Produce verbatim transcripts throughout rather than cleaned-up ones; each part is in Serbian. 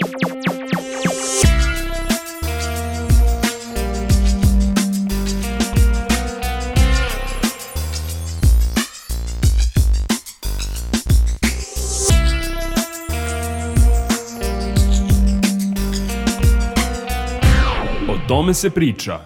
O tome se priča.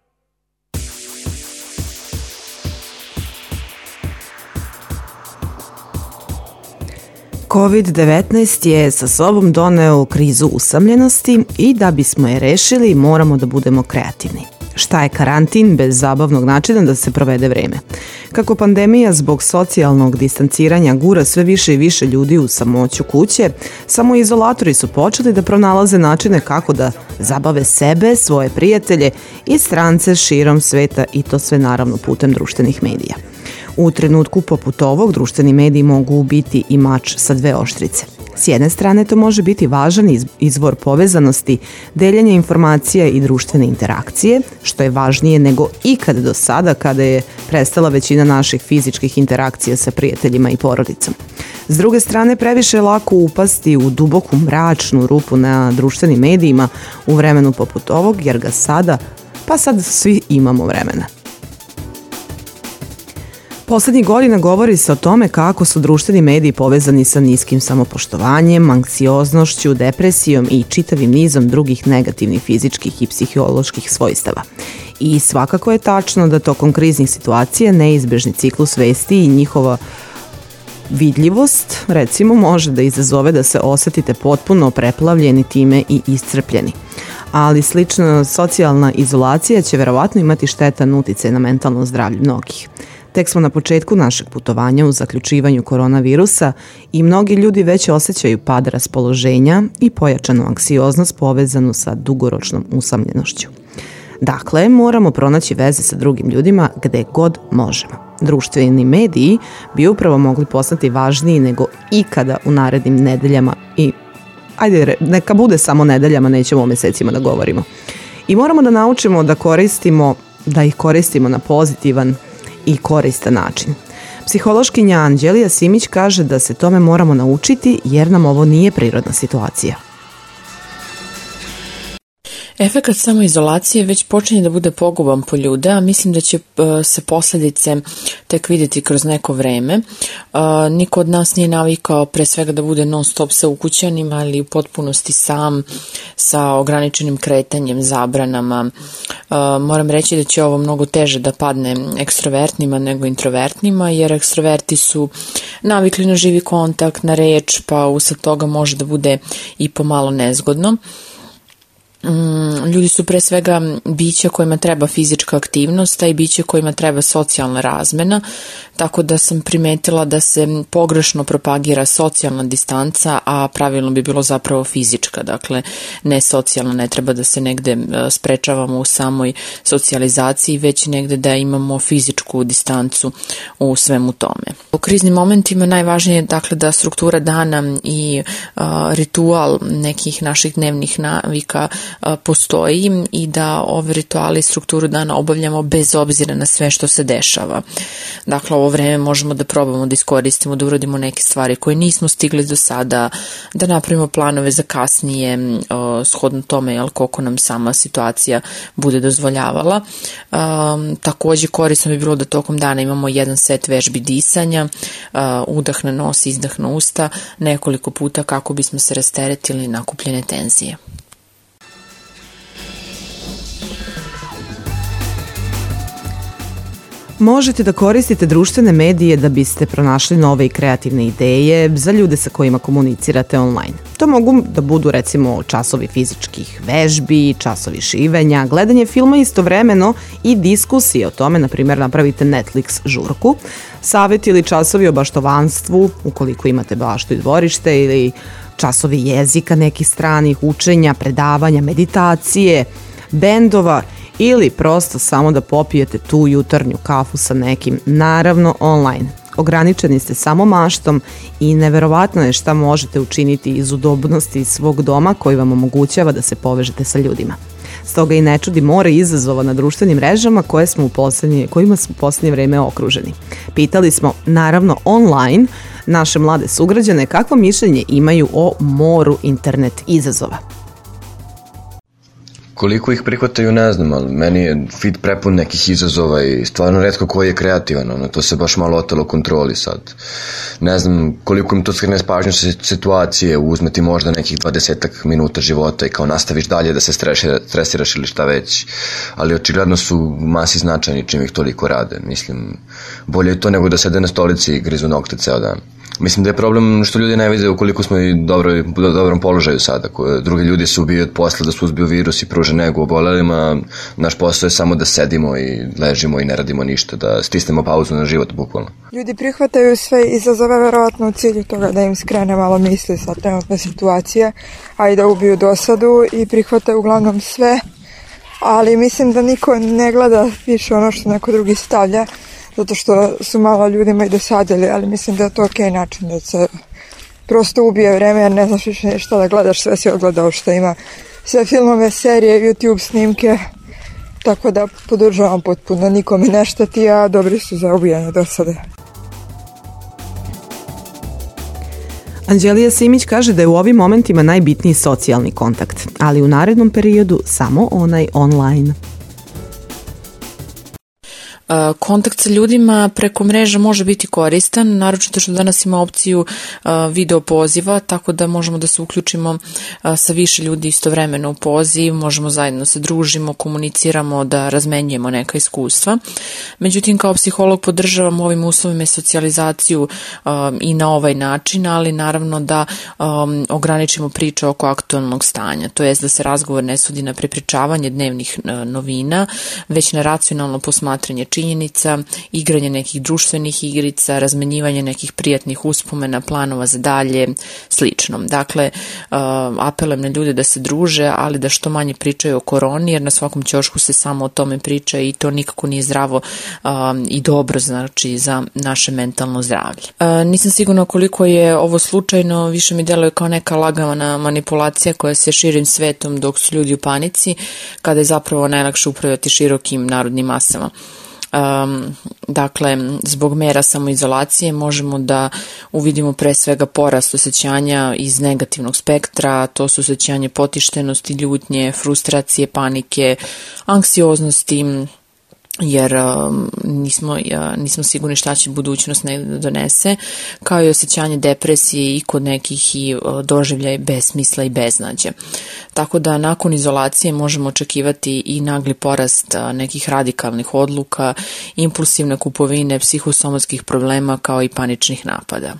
kovid devetnaest je sa sobom doneo krizu usamljenosti i da bismo je rešili moramo da budemo kreativni. Šta je karantin bez zabavnog načina da se provede vreme? Kako pandemija zbog socijalnog distanciranja gura sve više i više ljudi u samoću kuće, samoizolatori su počeli da pronalaze načine kako da zabave sebe, svoje prijatelje i strance širom sveta i to sve naravno putem društvenih medija. U trenutku poput ovog društveni mediji mogu biti i mač sa dve oštrice. S jedne strane to može biti važan izvor povezanosti, deljenja informacija i društvene interakcije, što je važnije nego ikad do sada kada je prestala većina naših fizičkih interakcija sa prijateljima i porodicom. S druge strane, previše je lako upasti u duboku mračnu rupu na društvenim medijima u vremenu poput ovog, jer ga sada, pa sad svi imamo vremena. Poslednjih godina govori se o tome kako su društveni mediji povezani sa niskim samopoštovanjem, anksioznošću, depresijom i čitavim nizom drugih negativnih fizičkih i psiholoških svojstava. I svakako je tačno da tokom kriznih situacija neizbežni ciklus vesti i njihova vidljivost, recimo, može da izazove da se osetite potpuno preplavljeni time i iscrpljeni. Ali slična socijalna izolacija će verovatno imati štetan uticaj na mentalno zdravlje mnogih. Tek smo na početku našeg putovanja u zaključivanju koronavirusa i mnogi ljudi već osjećaju pad raspoloženja i pojačanu anksioznost povezanu sa dugoročnom usamljenošću. Dakle, moramo pronaći veze sa drugim ljudima gde god možemo. Društveni mediji bi upravo mogli postati važniji nego ikada u narednim nedeljama i ajde, neka bude samo nedeljama, nećemo o mesecima da govorimo. I moramo da naučimo da koristimo, da ih koristimo na pozitivan i koristan način. Psihološkinja Anđelija Simić kaže da se tome moramo naučiti jer nam ovo nije prirodna situacija. Efekat samoizolacije već počinje da bude poguban po ljude, a mislim da će se posljedice tek vidjeti kroz neko vreme. Niko od nas nije navikao pre svega da bude non stop sa ukućanima, ali u potpunosti sam, sa ograničenim kretanjem, zabranama. Moram reći da će ovo mnogo teže da padne ekstrovertnima nego introvertnima, jer ekstroverti su navikli na živi kontakt, na reč, pa usled toga može da bude i pomalo nezgodno. Ljudi su pre svega bića kojima treba fizička aktivnost, a i bića kojima treba socijalna razmena, tako da sam primetila da se pogrešno propagira socijalna distanca, a pravilno bi bilo zapravo fizička, dakle ne socijalna, ne treba da se negde sprečavamo u samoj socijalizaciji, već negde da imamo fizičku distancu u svemu tome. U kriznim momentima najvažnije je dakle da struktura dana i a, ritual nekih naših dnevnih navika postoji i da ove rituale i strukturu dana obavljamo bez obzira na sve što se dešava. Dakle, ovo vreme možemo da probamo da iskoristimo, da uradimo neke stvari koje nismo stigli do sada, da napravimo planove za kasnije, shodno tome jel, koliko nam sama situacija bude dozvoljavala. Um, takođe, korisno bi bilo da tokom dana imamo jedan set vežbi disanja, uh, udah na nos, izdah na usta, nekoliko puta kako bismo se rasteretili nakupljene tenzije. Možete da koristite društvene medije da biste pronašli nove i kreativne ideje za ljude sa kojima komunicirate online. To mogu da budu recimo časovi fizičkih vežbi, časovi šivenja, gledanje filma istovremeno i diskusije o tome, na primjer napravite Netflix žurku, savjet ili časovi o baštovanstvu, ukoliko imate baštu i dvorište, ili časovi jezika nekih stranih, učenja, predavanja, meditacije, bendova, ili prosto samo da popijete tu jutarnju kafu sa nekim, naravno online. Ograničeni ste samo maštom i neverovatno je šta možete učiniti iz udobnosti svog doma koji vam omogućava da se povežete sa ljudima. Stoga i ne čudi more izazova na društvenim mrežama koje smo u poslednje, kojima smo u poslednje vreme okruženi. Pitali smo, naravno online, naše mlade sugrađane kakvo mišljenje imaju o moru internet izazova. Koliko ih prihvataju, ne znam, ali meni je feed prepun nekih izazova i stvarno retko koji je kreativan, ono, to se baš malo otelo kontroli sad. Ne znam koliko im to skrene s pažnju sa situacije, uzme ti možda nekih dvadesetak minuta života i kao nastaviš dalje da se stresiraš ili šta već, ali očigledno su masi značajni čim ih toliko rade, mislim, bolje je to nego da sede na stolici i grizu nokte ceo dan. Mislim da je problem što ljudi ne vide ukoliko smo i dobro, u dobrom položaju sada. Drugi ljudi se ubiju od posla da suzbiju virus i pruže negu obolelima. Naš posao je samo da sedimo i ležimo i ne radimo ništa, da stisnemo pauzu na život bukvalno. Ljudi prihvataju sve izazove verovatno u cilju toga da im skrene malo misli sa trenutne situacije, a i da ubiju dosadu i prihvataju uglavnom sve, ali mislim da niko ne gleda više ono što neko drugi stavlja, zato što su malo ljudima i dosadili, ali mislim da je to okej način da se prosto ubije vreme, jer ne znaš više šta da gledaš, sve si odgledao što ima, sve filmove, serije, YouTube snimke, tako da podržavam potpuno, nikome ne šteti, a dobri su za ubijanje dosade. Anđelija Simić kaže da je u ovim momentima najbitniji socijalni kontakt, ali u narednom periodu samo onaj online. Kontakt sa ljudima preko mreža može biti koristan, naročito što danas ima opciju video poziva, tako da možemo da se uključimo sa više ljudi istovremeno u poziv, možemo zajedno se družimo, komuniciramo, da razmenjujemo neka iskustva. Međutim, kao psiholog podržavam u ovim uslovima socijalizaciju i na ovaj način, ali naravno da ograničimo priče oko aktualnog stanja, to jest da se razgovor ne svodi na prepričavanje dnevnih novina, već na racionalno posmatranje činjenica, igranje nekih društvenih igrica, razmenjivanje nekih prijatnih uspomena, planova za dalje, slično. Dakle, apelujem na ljude da se druže, ali da što manje pričaju o koroni, jer na svakom ćošku se samo o tome priča i to nikako nije zdravo i dobro, znači, za naše mentalno zdravlje. Nisam sigurna koliko je ovo slučajno, više mi deluje kao neka lagana manipulacija koja se širim svetom dok su ljudi u panici, kada je zapravo najlakše upravljati širokim narodnim masama. Um, dakle, zbog mera samoizolacije možemo da uvidimo pre svega porast osjećanja iz negativnog spektra, to su osjećanje potištenosti, ljutnje, frustracije, panike, anksioznosti, jer um, nismo, ja, nismo sigurni šta će budućnost negdje donese, kao i osjećanje depresije i kod nekih i uh, doživljaj besmisla i beznađe. Tako da nakon izolacije možemo očekivati i nagli porast uh, nekih radikalnih odluka, impulsivne kupovine, psihosomatskih problema kao i paničnih napada.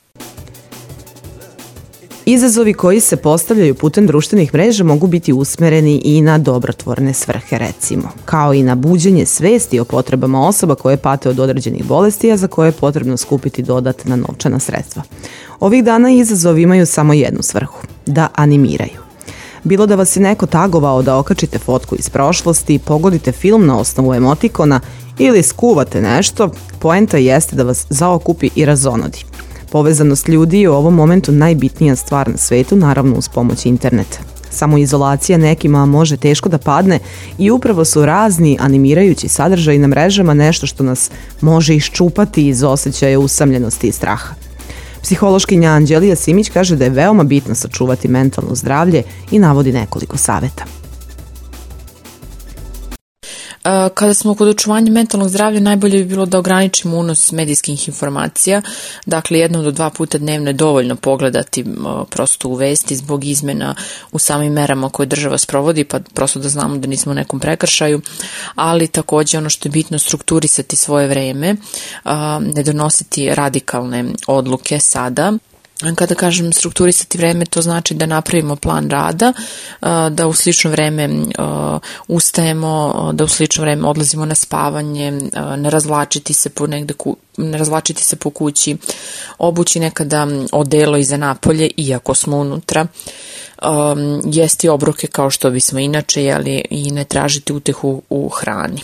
Izazovi koji se postavljaju putem društvenih mreža mogu biti usmereni i na dobrotvorne svrhe, recimo, kao i na buđenje svesti o potrebama osoba koje pate od određenih bolesti, a za koje je potrebno skupiti dodatna novčana sredstva. Ovih dana izazovi imaju samo jednu svrhu – da animiraju. Bilo da vas je neko tagovao da okačite fotku iz prošlosti, pogodite film na osnovu emotikona ili skuvate nešto, poenta jeste da vas zaokupi i razonodi. Povezanost ljudi je u ovom momentu najbitnija stvar na svetu, naravno uz pomoć interneta. Samoizolacija nekima može teško da padne i upravo su razni animirajući sadržaji na mrežama nešto što nas može iščupati iz osjećaja usamljenosti i straha. Psihološkinja Anđelija Simić kaže da je veoma bitno sačuvati mentalno zdravlje i navodi nekoliko saveta. Kada smo kod očuvanja mentalnog zdravlja, najbolje bi bilo da ograničimo unos medijskih informacija. Dakle, jednom do dva puta dnevno je dovoljno pogledati prosto u vesti zbog izmena u samim merama koje država sprovodi, pa prosto da znamo da nismo u nekom prekršaju, ali također ono što je bitno, strukturisati svoje vreme, ne donositi radikalne odluke sada. Kada kažem strukturisati vreme, to znači da napravimo plan rada, da u slično vreme ustajemo, da u slično vreme odlazimo na spavanje, ne razvlačiti se po negde, ne razvlačiti se po kući, obući nekada odelo iza napolje, iako smo unutra, jesti obroke kao što bismo inače jeli i ne tražiti utehu u hrani.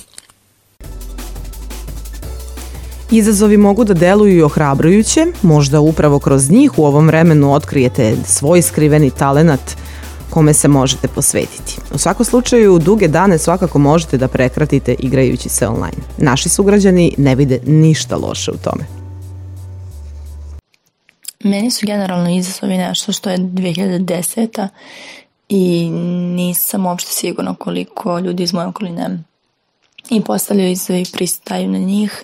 Izazovi mogu da deluju i ohrabrujuće, možda upravo kroz njih u ovom vremenu otkrijete svoj skriveni talenat kome se možete posvetiti. U svakom slučaju, duge dane svakako možete da prekratite igrajući se online. Naši sugrađani ne vide ništa loše u tome. Meni su generalno izazovi nešto što je dve hiljade deseta i nisam uopšte sigurna koliko ljudi iz moje okoline i postavljaju izazove i pristaju na njih,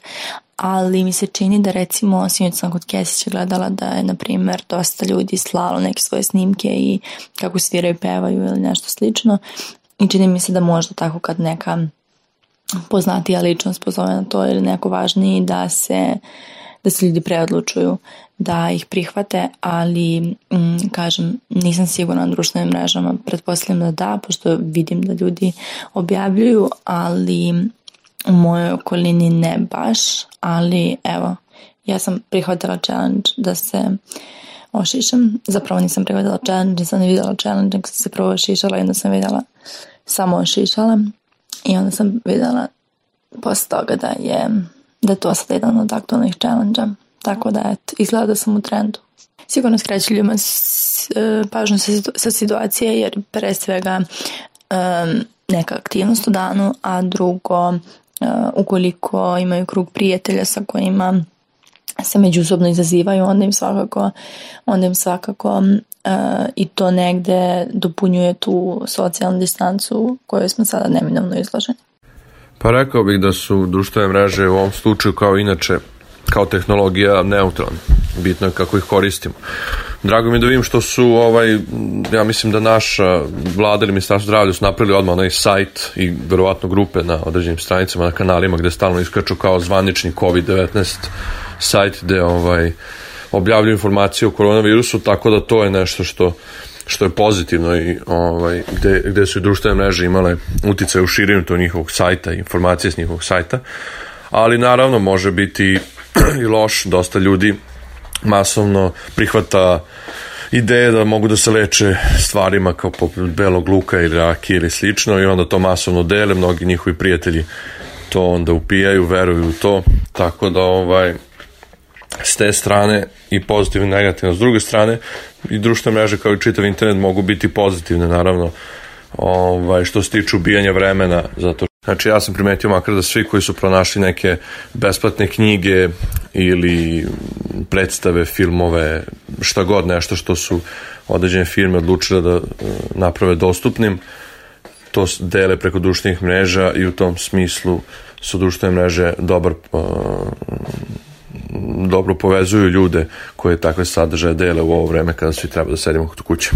ali mi se čini da recimo sinoć sam kod Kesića gledala da je na primjer dosta ljudi slalo neke svoje snimke i kako sviraju, pevaju ili nešto slično i čini mi se da možda tako kad neka poznatija ličnost pozove na to ili neko važniji da se da se ljudi preodlučuju da ih prihvate, ali m, kažem, nisam sigurna na društvenim mrežama, pretpostavljam da da, pošto vidim da ljudi objavljuju, ali u mojoj okolini ne baš, ali evo, ja sam prihvatila challenge da se ošišam, zapravo nisam prihvatila challenge, nisam ne vidjela challenge, nego sam se prvo ošišala i onda sam vidjela samo ošišala i onda sam vidjela posle toga da je da je to sad jedan od aktualnih challenge-a. Tako da, eto, izgleda da sam u trendu. Sigurno skreću ljudima pažnju sa, sa situacije, jer pre svega um, neka aktivnost u danu, a drugo, uh, ukoliko imaju krug prijatelja sa kojima se međusobno izazivaju, onda im svakako, onda im svakako uh, i to negde dopunjuje tu socijalnu distancu kojoj smo sada neminovno izloženi. Pa rekao bih da su društvene mreže u ovom slučaju kao inače, kao tehnologija neutralna. Bitno je kako ih koristimo. Drago mi je da vidim što su, ovaj, ja mislim da naša vlada ili Ministarstvo zdravlja su napravili odmah onaj sajt i verovatno grupe na određenim stranicama, na kanalima gde stalno iskaču kao zvanični kovid devetnaest sajt gde ovaj, objavljuju informacije o koronavirusu, tako da to je nešto što što je pozitivno i ovaj, gde, gde su i društvene mreže imale uticaj u širenju tog njihovog sajta i informacije s njihovog sajta, ali naravno može biti i loš, dosta ljudi masovno prihvata ideje da mogu da se leče stvarima kao poput belog luka ili rakije ili slično i onda to masovno dele, mnogi njihovi prijatelji to onda upijaju, veruju u to, tako da ovaj s te strane i pozitivno i negativno. S druge strane i društvene mreže kao i čitav internet mogu biti pozitivne naravno ovaj, što se tiče ubijanja vremena, zato znači ja sam primetio makar da svi koji su pronašli neke besplatne knjige ili predstave, filmove, šta god nešto što su određene firme odlučile da naprave dostupnim, to dele preko društvenih mreža i u tom smislu su društvene mreže dobar uh, dobro povezuju ljude koje takve sadržaje dele u ovo vreme kada svi treba da sedimo kod kuće.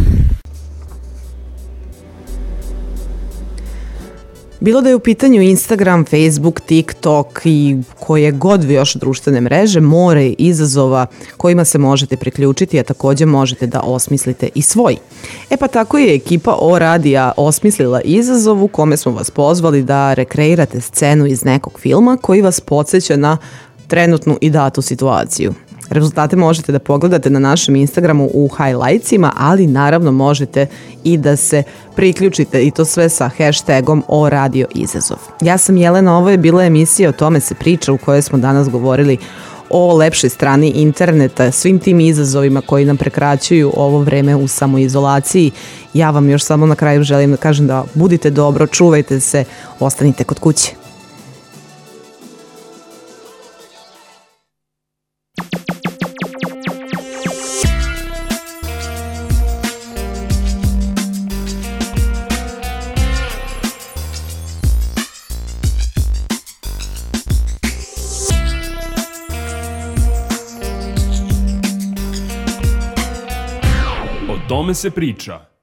Bilo da je u pitanju Instagram, Facebook, TikTok i koje god još društvene mreže, more izazova kojima se možete priključiti, a takođe možete da osmislite i svoj. E pa tako je ekipa O Radija osmislila izazov u kome smo vas pozvali da rekreirate scenu iz nekog filma koji vas podsjeća na trenutnu i datu situaciju. Rezultate možete da pogledate na našem Instagramu u highlightsima, ali naravno možete i da se priključite i to sve sa hashtagom O Radio Izazov. Ja sam Jelena, ovo je bila emisija O tome se priča u kojoj smo danas govorili o lepšoj strani interneta, svim tim izazovima koji nam prekraćuju ovo vreme u samoizolaciji. Ja vam još samo na kraju želim da kažem da budite dobro, čuvajte se, ostanite kod kuće. O tome se priča.